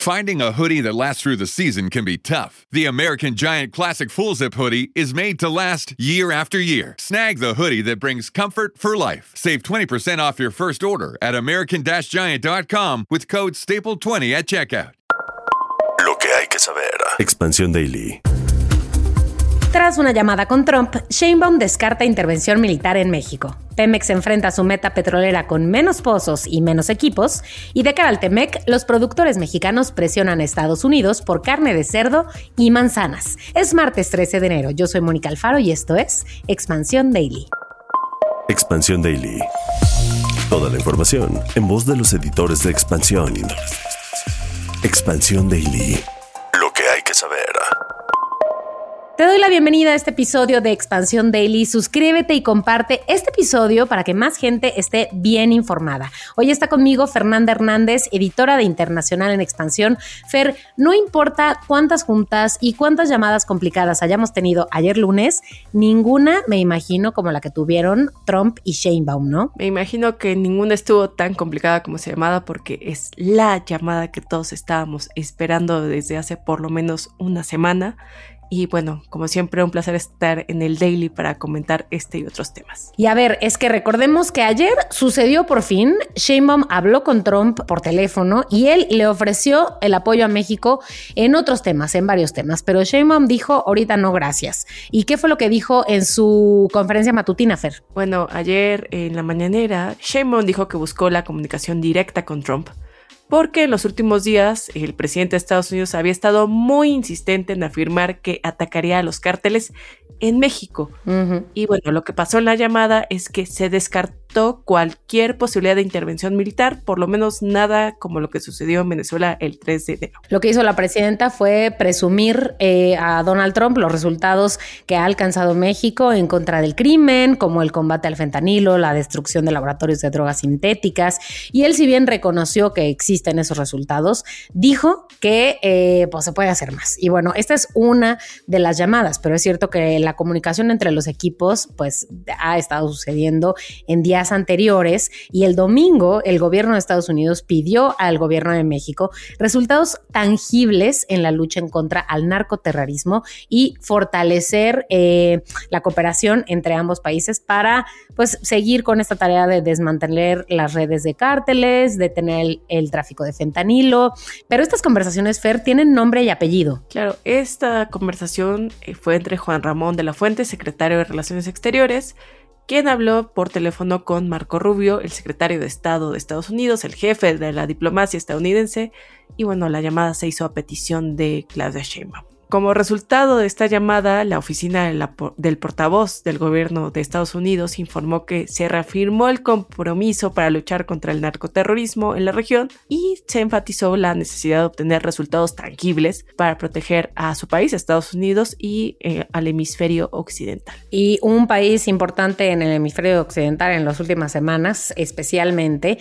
Finding a hoodie that lasts through the season can be tough. The American Giant Classic Full Zip Hoodie is made to last year after year. Snag the hoodie that brings comfort for life. Save 20% off your first order at american-giant.com with code STAPLE20 at checkout. Lo que hay que saber. Expansión Daily. Tras una llamada con Trump, Sheinbaum descarta intervención militar en México. Pemex enfrenta su meta petrolera con menos pozos y menos equipos, y de cara al Temec, los productores mexicanos presionan a Estados Unidos por carne de cerdo y manzanas. Es martes 13 de enero, yo soy Mónica Alfaro y esto es Expansión Daily. Expansión Daily. Toda la información en voz de los editores de Expansión. Expansión Daily. Lo que hay que saber. Te doy la bienvenida a este episodio de Expansión Daily. Suscríbete y comparte este episodio para que más gente esté bien informada. Hoy está conmigo Fernanda Hernández, editora de Internacional en Expansión. Fer, no importa cuántas juntas y cuántas llamadas complicadas hayamos tenido ayer lunes, ninguna me imagino como la que tuvieron Trump y Sheinbaum, ¿no? Me imagino que ninguna estuvo tan complicada como esa llamada porque es la llamada que todos estábamos esperando desde hace por lo menos una semana. Y bueno, como siempre, un placer estar en el Daily para comentar este y otros temas. Y a ver, es que recordemos que ayer sucedió por fin. Sheinbaum habló con Trump por teléfono y él le ofreció el apoyo a México en otros temas, en varios temas. Pero Sheinbaum dijo, ahorita no, gracias. ¿Y qué fue lo que dijo en su conferencia matutina, Fer? Bueno, ayer en la mañanera, Sheinbaum dijo que buscó la comunicación directa con Trump, porque en los últimos días el presidente de Estados Unidos había estado muy insistente en afirmar que atacaría a los cárteles en México. Uh-huh. Y bueno, lo que pasó en la llamada es que se descartó cualquier posibilidad de intervención militar, por lo menos nada como lo que sucedió en Venezuela el 3 de enero. Lo que hizo la presidenta fue presumir a Donald Trump los resultados que ha alcanzado México en contra del crimen, como el combate al fentanilo, la destrucción de laboratorios de drogas sintéticas, y él, si bien reconoció que existen esos resultados, dijo que pues se puede hacer más. Y bueno, esta es una de las llamadas, pero es cierto que la comunicación entre los equipos pues ha estado sucediendo en días anteriores, y el domingo el gobierno de Estados Unidos pidió al gobierno de México resultados tangibles en la lucha en contra al narcoterrorismo y fortalecer la cooperación entre ambos países para pues seguir con esta tarea de desmantelar las redes de cárteles, detener el tráfico de fentanilo. Pero estas conversaciones, Fer, tienen nombre y apellido. Claro, esta conversación fue entre Juan Ramón de la Fuente, secretario de Relaciones Exteriores, quien habló por teléfono con Marco Rubio, el secretario de Estado de Estados Unidos, el jefe de la diplomacia estadounidense, y bueno, la llamada se hizo a petición de Claudia Sheinbaum. Como resultado de esta llamada, la oficina del portavoz del gobierno de Estados Unidos informó que se reafirmó el compromiso para luchar contra el narcoterrorismo en la región y se enfatizó la necesidad de obtener resultados tangibles para proteger a su país, a Estados Unidos, y al hemisferio occidental. Y un país importante en el hemisferio occidental en las últimas semanas, especialmente,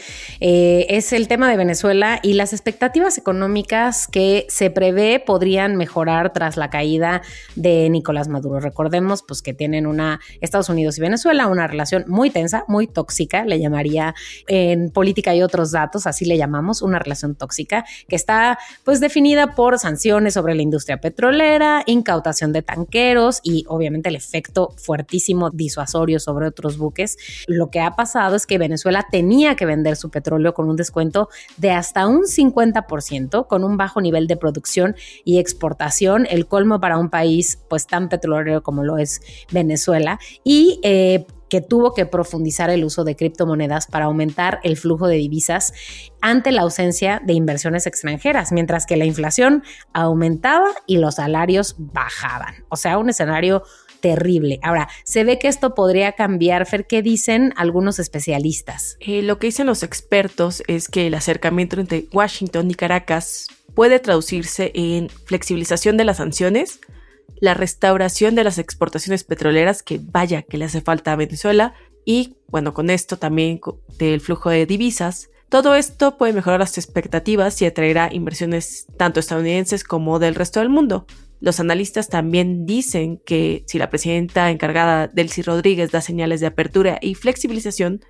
es el tema de Venezuela y las expectativas económicas que se prevé podrían mejorar tras la caída de Nicolás Maduro. Recordemos pues que tienen Estados Unidos y Venezuela una relación muy tensa, muy tóxica, le llamaría en política y otros datos, así le llamamos, una relación tóxica que está pues definida por sanciones sobre la industria petrolera, incautación de tanqueros y obviamente el efecto fuertísimo disuasorio sobre otros buques. Lo que ha pasado es que Venezuela tenía que vender su petróleo con un descuento de hasta un 50%, con un bajo nivel de producción y exportación, el colmo para un país pues tan petrolero como lo es Venezuela, y que tuvo que profundizar el uso de criptomonedas para aumentar el flujo de divisas ante la ausencia de inversiones extranjeras, mientras que la inflación aumentaba y los salarios bajaban. O sea, un escenario terrible. Ahora, se ve que esto podría cambiar. Fer, ¿qué dicen algunos especialistas? Lo que dicen los expertos es que el acercamiento entre Washington y Caracas puede traducirse en flexibilización de las sanciones, la restauración de las exportaciones petroleras, que vaya que le hace falta a Venezuela, y bueno, con esto también del flujo de divisas. Todo esto puede mejorar las expectativas y atraerá inversiones tanto estadounidenses como del resto del mundo. Los analistas también dicen que si la presidenta encargada, Delcy Rodríguez, da señales de apertura y flexibilización,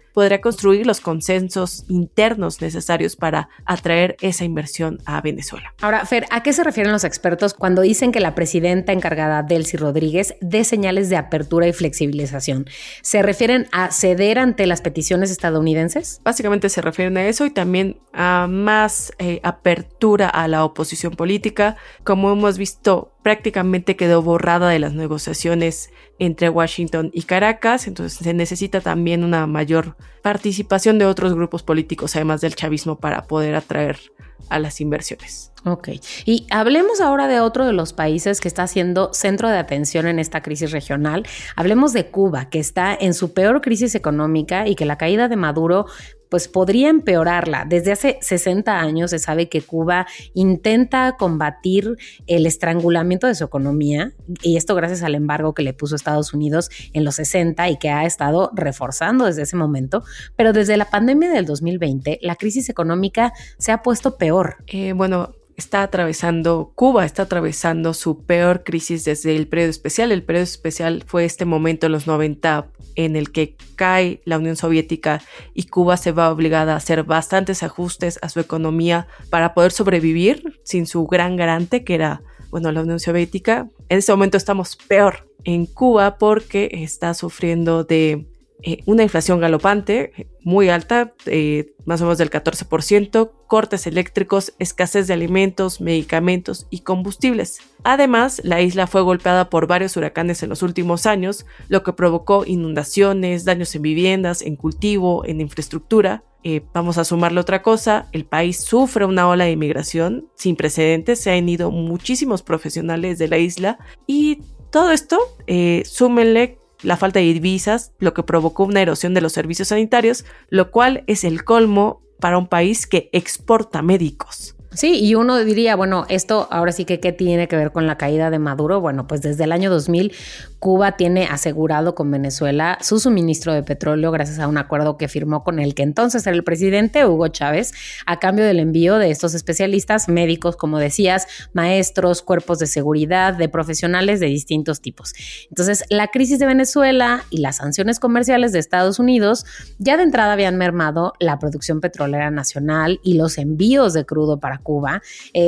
podría construir los consensos internos necesarios para atraer esa inversión a Venezuela. Ahora, Fer, ¿a qué se refieren los expertos cuando dicen que la presidenta encargada, Delcy Rodríguez, dé señales de apertura y flexibilización? ¿Se refieren a ceder ante las peticiones estadounidenses? Básicamente se refieren a eso y también a más apertura a la oposición política. Como hemos visto, prácticamente quedó borrada de las negociaciones entre Washington y Caracas, entonces se necesita también una mayor participación de otros grupos políticos, además del chavismo, para poder atraer a las inversiones. Ok, y hablemos ahora de otro de los países que está siendo centro de atención en esta crisis regional. Hablemos de Cuba, que está en su peor crisis económica y que la caída de Maduro pues podría empeorarla. Desde hace 60 años se sabe que Cuba intenta combatir el estrangulamiento de su economía, y esto gracias al embargo que le puso Estados Unidos en los 60 y que ha estado reforzando desde ese momento, pero desde la pandemia del 2020 la crisis económica se ha puesto peor. Cuba está atravesando su peor crisis desde el periodo especial. El periodo especial fue este momento en los 90 en el que cae la Unión Soviética y Cuba se va obligada a hacer bastantes ajustes a su economía para poder sobrevivir sin su gran garante, que era, la Unión Soviética. En este momento estamos peor en Cuba porque está sufriendo de una inflación galopante, muy alta, más o menos del 14%, cortes eléctricos, escasez de alimentos, medicamentos y combustibles. Además, la isla fue golpeada por varios huracanes en los últimos años, lo que provocó inundaciones, daños en viviendas, en cultivo, en infraestructura. Vamos a sumarle otra cosa, el país sufre una ola de inmigración sin precedentes, se han ido muchísimos profesionales de la isla y todo esto, súmenle la falta de divisas, lo que provocó una erosión de los servicios sanitarios, lo cual es el colmo para un país que exporta médicos. Sí, y uno diría, esto ahora sí que ¿qué tiene que ver con la caída de Maduro? Bueno, pues desde el año 2000 Cuba tiene asegurado con Venezuela su suministro de petróleo gracias a un acuerdo que firmó con el que entonces era el presidente Hugo Chávez, a cambio del envío de estos especialistas médicos, como decías, maestros, cuerpos de seguridad, de profesionales de distintos tipos. Entonces, la crisis de Venezuela y las sanciones comerciales de Estados Unidos ya de entrada habían mermado la producción petrolera nacional y los envíos de crudo para Cuba,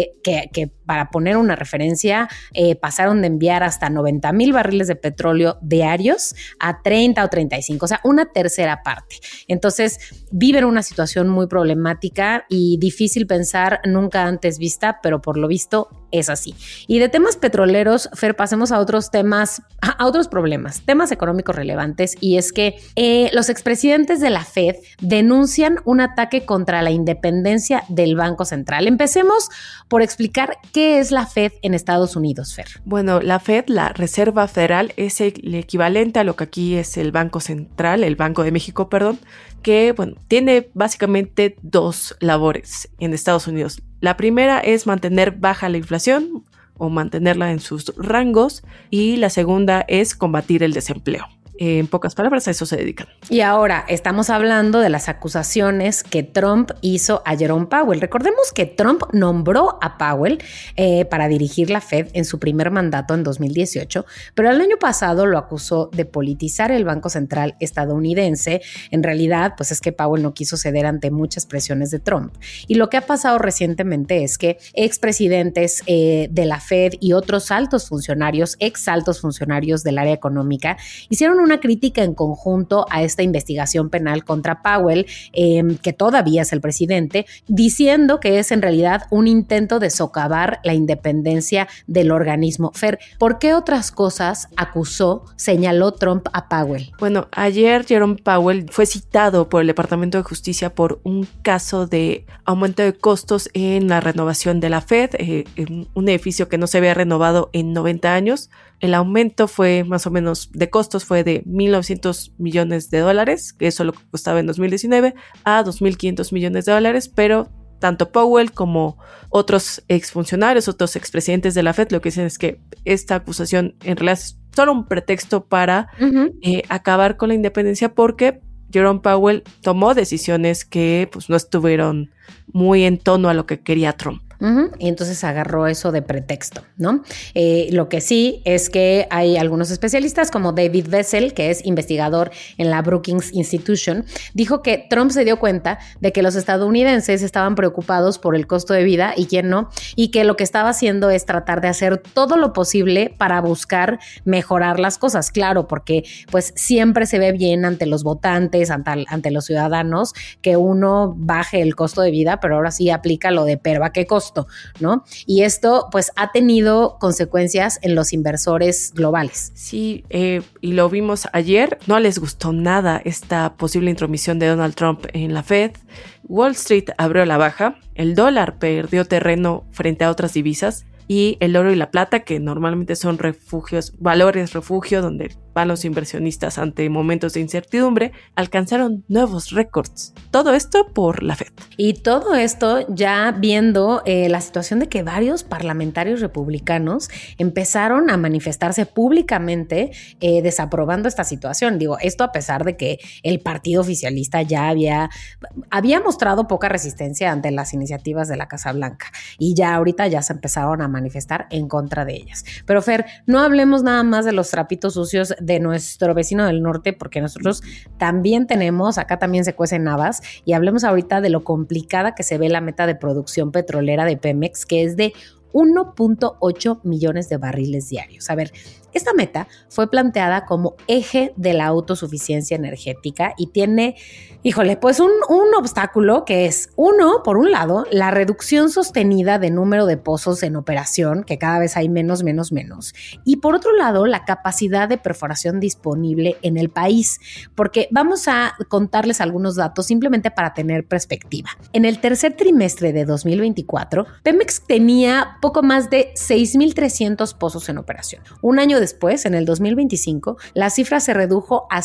que para poner una referencia, pasaron de enviar hasta 90,000 barriles de petróleo diarios a 30 o 35, o sea, una tercera parte. Entonces, viven una situación muy problemática y difícil pensar, nunca antes vista, pero por lo visto es así. Y de temas petroleros, Fer, pasemos a otros temas, a otros problemas, temas económicos relevantes, y es que los expresidentes de la Fed denuncian un ataque contra la independencia del Banco Central. Empecemos por explicar qué es la Fed en Estados Unidos, Fer. La Fed, la Reserva Federal, es el equivalente a lo que aquí es el Banco Central, el Banco de México, que tiene básicamente dos labores en Estados Unidos. La primera es mantener baja la inflación o mantenerla en sus rangos, y la segunda es combatir el desempleo. En pocas palabras, a eso se dedican. Y ahora estamos hablando de las acusaciones que Trump hizo a Jerome Powell. Recordemos que Trump nombró a Powell para dirigir la Fed en su primer mandato en 2018, pero el año pasado lo acusó de politizar el Banco Central estadounidense. En realidad, pues es que Powell no quiso ceder ante muchas presiones de Trump. Y lo que ha pasado recientemente es que expresidentes de la Fed y otros altos funcionarios, ex altos funcionarios del área económica, hicieron una crítica en conjunto a esta investigación penal contra Powell, que todavía es el presidente, diciendo que es en realidad un intento de socavar la independencia del organismo. Fer, ¿por qué otras cosas señaló Trump a Powell? Ayer Jerome Powell fue citado por el Departamento de Justicia por un caso de aumento de costos en la renovación de la Fed, en un edificio que no se había renovado en 90 años. El aumento fue más o menos de costos fue de $1,900 millones, que eso lo costaba en 2019, a $2,500 millones, pero tanto Powell como otros exfuncionarios, otros expresidentes de la Fed, lo que dicen es que esta acusación en realidad es solo un pretexto para acabar con la independencia, porque Jerome Powell tomó decisiones que no estuvieron muy en tono a lo que quería Trump. Y entonces agarró eso de pretexto, ¿no? Lo que sí es que hay algunos especialistas como David Wessel, que es investigador en la Brookings Institution, dijo que Trump se dio cuenta de que los estadounidenses estaban preocupados por el costo de vida y quién no, y que lo que estaba haciendo es tratar de hacer todo lo posible para buscar mejorar las cosas, claro, porque pues siempre se ve bien ante los votantes, ante los ciudadanos, que uno baje el costo de vida, pero ahora sí aplica lo de pero ¿a qué costo? ¿No? Y esto pues ha tenido consecuencias en los inversores globales. Sí, y lo vimos ayer, no les gustó nada esta posible intromisión de Donald Trump en la Fed. Wall Street abrió a la baja, el dólar perdió terreno frente a otras divisas y el oro y la plata, que normalmente son valores refugio donde van los inversionistas ante momentos de incertidumbre, alcanzaron nuevos récords. Todo esto por la Fed. Y todo esto ya viendo la situación de que varios parlamentarios republicanos empezaron a manifestarse públicamente desaprobando esta situación. Digo, esto a pesar de que el partido oficialista ya había mostrado poca resistencia ante las iniciativas de la Casa Blanca y ya ahorita ya se empezaron a manifestar en contra de ellas. Pero Fer, no hablemos nada más de los trapitos sucios de nuestro vecino del norte, porque nosotros también acá también se cuecen habas, y hablemos ahorita de lo complicada que se ve la meta de producción petrolera de Pemex, que es de 1.8 millones de barriles diarios. A ver, esta meta fue planteada como eje de la autosuficiencia energética y tiene, pues un obstáculo que es, por un lado, la reducción sostenida de número de pozos en operación, que cada vez hay menos, y por otro lado, la capacidad de perforación disponible en el país, porque vamos a contarles algunos datos simplemente para tener perspectiva. En el tercer trimestre de 2024, Pemex tenía poco más de 6,300 pozos en operación. Un año después, en el 2025, la cifra se redujo a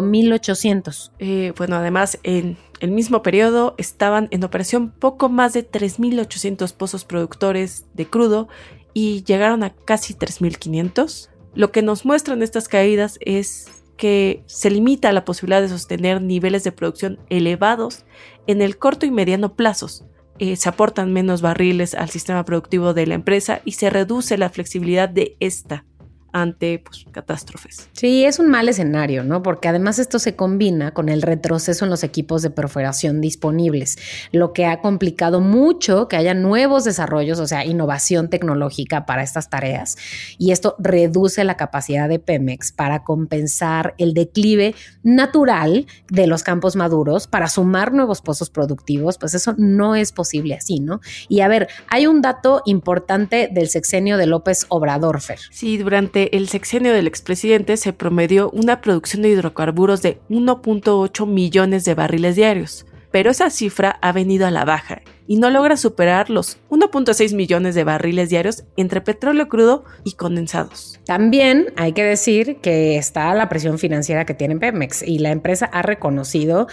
5,800. Además, en el mismo periodo estaban en operación poco más de 3,800 pozos productores de crudo y llegaron a casi 3,500. Lo que nos muestran estas caídas es que se limita la posibilidad de sostener niveles de producción elevados en el corto y mediano plazos. Se aportan menos barriles al sistema productivo de la empresa y se reduce la flexibilidad de esta ante catástrofes. Sí, es un mal escenario, ¿no? Porque además esto se combina con el retroceso en los equipos de perforación disponibles, lo que ha complicado mucho que haya nuevos desarrollos, o sea, innovación tecnológica para estas tareas, y esto reduce la capacidad de Pemex para compensar el declive natural de los campos maduros para sumar nuevos pozos productivos. Pues eso no es posible así, ¿no? Y a ver, hay un dato importante del sexenio de López Obrador, Fer. Sí, durante el sexenio del expresidente se promedió una producción de hidrocarburos de 1.8 millones de barriles diarios, pero esa cifra ha venido a la baja y no logra superar los 1.6 millones de barriles diarios entre petróleo crudo y condensados. También hay que decir que está la presión financiera que tiene Pemex y la empresa ha reconocido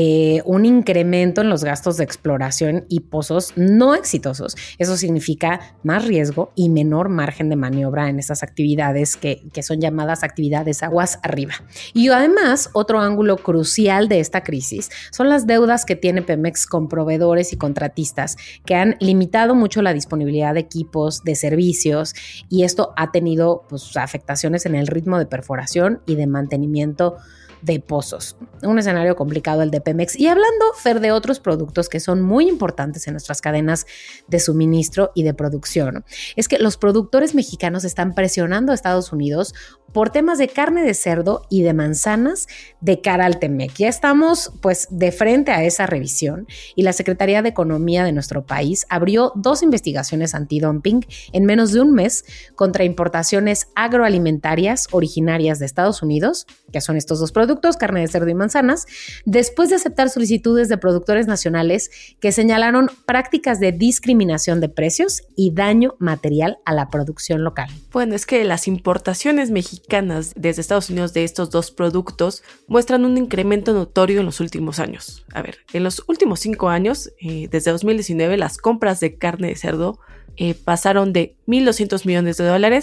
un incremento en los gastos de exploración y pozos no exitosos. Eso significa más riesgo y menor margen de maniobra en estas actividades que son llamadas actividades aguas arriba. Y además, otro ángulo crucial de esta crisis son las deudas que tiene Pemex con proveedores y contratistas que han limitado mucho la disponibilidad de equipos, de servicios, y esto ha tenido afectaciones en el ritmo de perforación y de mantenimiento de pozos. Un escenario complicado el de Pemex. Y hablando, Fer, de otros productos que son muy importantes en nuestras cadenas de suministro y de producción, es que los productores mexicanos están presionando a Estados Unidos por temas de carne de cerdo y de manzanas de cara al TEMEC. Ya estamos de frente a esa revisión y la Secretaría de Economía de nuestro país abrió 2 investigaciones antidumping en menos de un mes contra importaciones agroalimentarias originarias de Estados Unidos, que son estos 2 productos, carne de cerdo y manzanas, después de aceptar solicitudes de productores nacionales que señalaron prácticas de discriminación de precios y daño material a la producción local. Bueno, es que las importaciones mexicanas desde Estados Unidos de estos 2 productos muestran un incremento notorio en los últimos años. A ver, en los últimos 5 años, desde 2019, las compras de carne de cerdo pasaron de $1,200 millones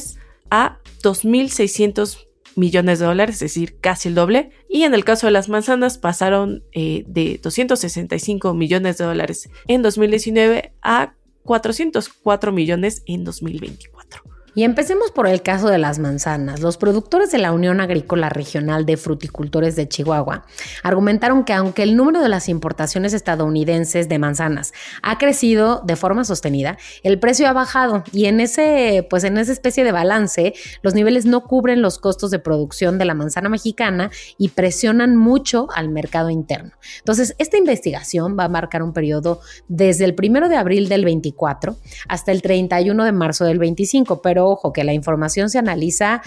a $2,600 millones, es decir, casi el doble. Y en el caso de las manzanas pasaron de $265 millones en 2019 a 404 millones en 2024. Y empecemos por el caso de las manzanas. Los productores de la Unión Agrícola Regional de Fruticultores de Chihuahua argumentaron que aunque el número de las importaciones estadounidenses de manzanas ha crecido de forma sostenida, el precio ha bajado y en esa especie de balance, los niveles no cubren los costos de producción de la manzana mexicana y presionan mucho al mercado interno. Entonces, esta investigación va a marcar un periodo desde el 1 de abril del 24 hasta el 31 de marzo del 25, pero ojo, que la información se analiza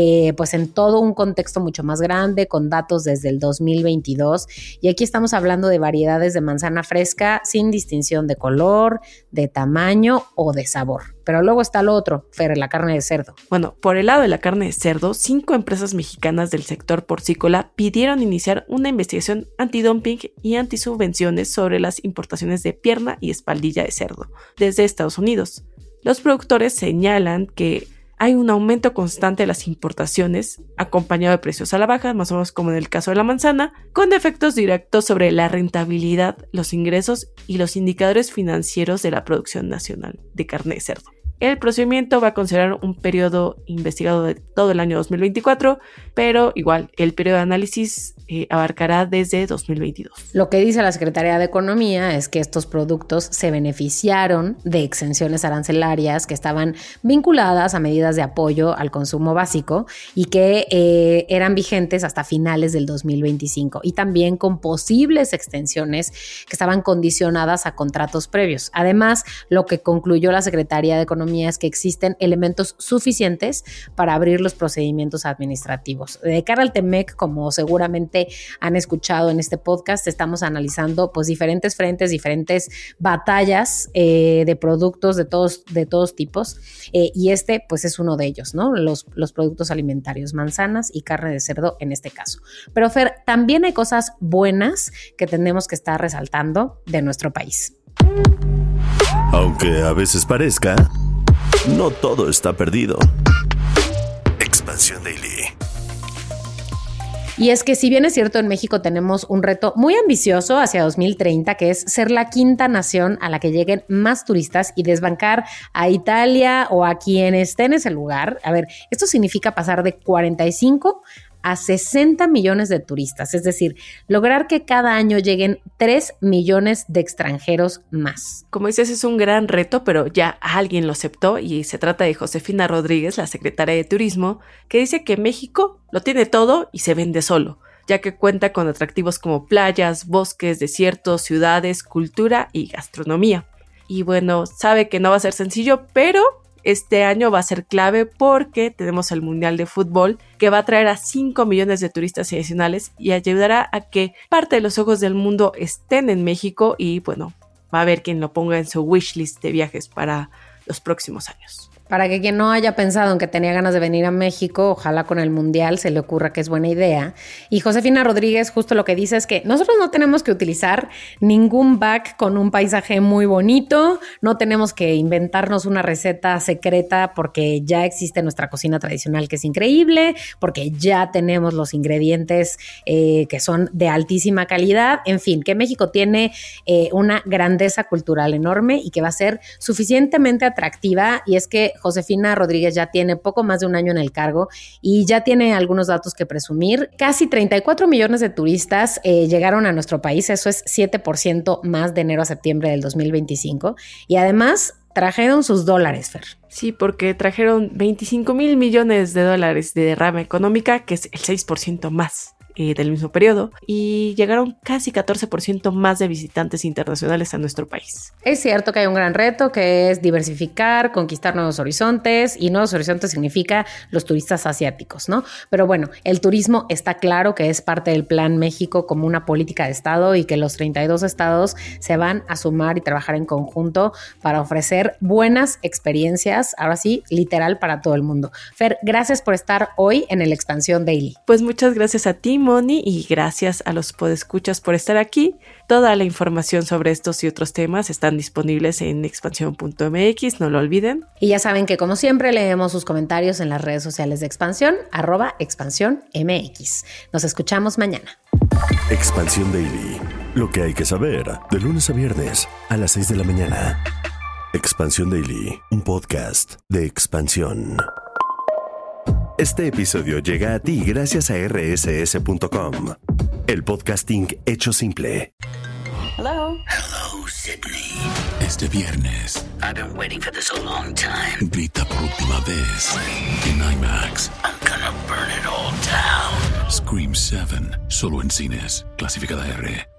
en todo un contexto mucho más grande, con datos desde el 2022, y aquí estamos hablando de variedades de manzana fresca sin distinción de color, de tamaño o de sabor. Pero luego está lo otro, Fer, la carne de cerdo. Bueno, por el lado de la carne de cerdo, 5 empresas mexicanas del sector porcícola pidieron iniciar una investigación antidumping y antisubvenciones sobre las importaciones de pierna y espaldilla de cerdo desde Estados Unidos. Los productores señalan que hay un aumento constante de las importaciones, acompañado de precios a la baja, más o menos como en el caso de la manzana, con efectos directos sobre la rentabilidad, los ingresos y los indicadores financieros de la producción nacional de carne de cerdo. El procedimiento va a considerar un periodo investigado de todo el año 2024, pero igual el periodo de análisis abarcará desde 2022. Lo que dice la Secretaría de Economía es que estos productos se beneficiaron de exenciones arancelarias que estaban vinculadas a medidas de apoyo al consumo básico y que eran vigentes hasta finales del 2025, y también con posibles extensiones que estaban condicionadas a contratos previos. Además, lo que concluyó la Secretaría de Economía es que existen elementos suficientes para abrir los procedimientos administrativos. De cara al TEMEC, como seguramente han escuchado en este podcast, estamos analizando diferentes frentes, diferentes batallas de productos de todos tipos, y este es uno de ellos, ¿no? Los productos alimentarios, manzanas y carne de cerdo en este caso. Pero Fer, también hay cosas buenas que tenemos que estar resaltando de nuestro país. Aunque a veces parezca, no todo está perdido. Expansión Daily. Y es que si bien es cierto, en México tenemos un reto muy ambicioso hacia 2030, que es ser la quinta nación a la que lleguen más turistas y desbancar a Italia o a quien esté en ese lugar. A ver, esto significa pasar de 45 a 60 millones de turistas, es decir, lograr que cada año lleguen 3 millones de extranjeros más. Como dices, es un gran reto, pero ya alguien lo aceptó, y se trata de Josefina Rodríguez, la secretaria de Turismo, que dice que México lo tiene todo y se vende solo, ya que cuenta con atractivos como playas, bosques, desiertos, ciudades, cultura y gastronomía. Y bueno, sabe que no va a ser sencillo, pero este año va a ser clave porque tenemos el Mundial de Fútbol, que va a traer a 5 millones de turistas adicionales y ayudará a que parte de los ojos del mundo estén en México, y bueno, va a haber quien lo ponga en su wishlist de viajes para los próximos años. Para que quien no haya pensado en que tenía ganas de venir a México, ojalá con el Mundial se le ocurra que es buena idea. Y Josefina Rodríguez justo lo que dice es que nosotros no tenemos que utilizar ningún bag con un paisaje muy bonito, no tenemos que inventarnos una receta secreta porque ya existe nuestra cocina tradicional, que es increíble, porque ya tenemos los ingredientes que son de altísima calidad. En fin, que México tiene una grandeza cultural enorme y que va a ser suficientemente atractiva. Y es que Josefina Rodríguez ya tiene poco más de un año en el cargo y ya tiene algunos datos que presumir. Casi 34 millones de turistas llegaron a nuestro país, eso es 7% más de enero a septiembre del 2025, y además trajeron sus dólares, Fer. Sí, porque trajeron 25,000 millones de dólares de derrama económica, que es el 6% más del mismo periodo, y llegaron casi 14% más de visitantes internacionales a nuestro país. Es cierto que hay un gran reto, que es diversificar, conquistar nuevos horizontes, y nuevos horizontes significa los turistas asiáticos, ¿no? Pero bueno, el turismo está claro que es parte del Plan México como una política de Estado, y que los 32 estados se van a sumar y trabajar en conjunto para ofrecer buenas experiencias, ahora sí, literal, para todo el mundo. Fer, gracias por estar hoy en el Expansión Daily. Pues muchas gracias a ti, Moni, y gracias a los podescuchas por estar aquí. Toda la información sobre estos y otros temas están disponibles en expansión.mx, no lo olviden. Y ya saben que, como siempre, leemos sus comentarios en las redes sociales de Expansión, @expansiónmx. Nos escuchamos mañana. Expansión Daily. Lo que hay que saber de lunes a viernes a las 6 de la mañana. Expansión Daily, un podcast de expansión. Este episodio llega a ti gracias a rss.com, el podcasting hecho simple. Hello. Hello, Sydney. Este viernes. I've been waiting for this a long time. Grita por última vez en IMAX. I'm gonna burn it all down. Scream 7, solo en cines. Clasificada R.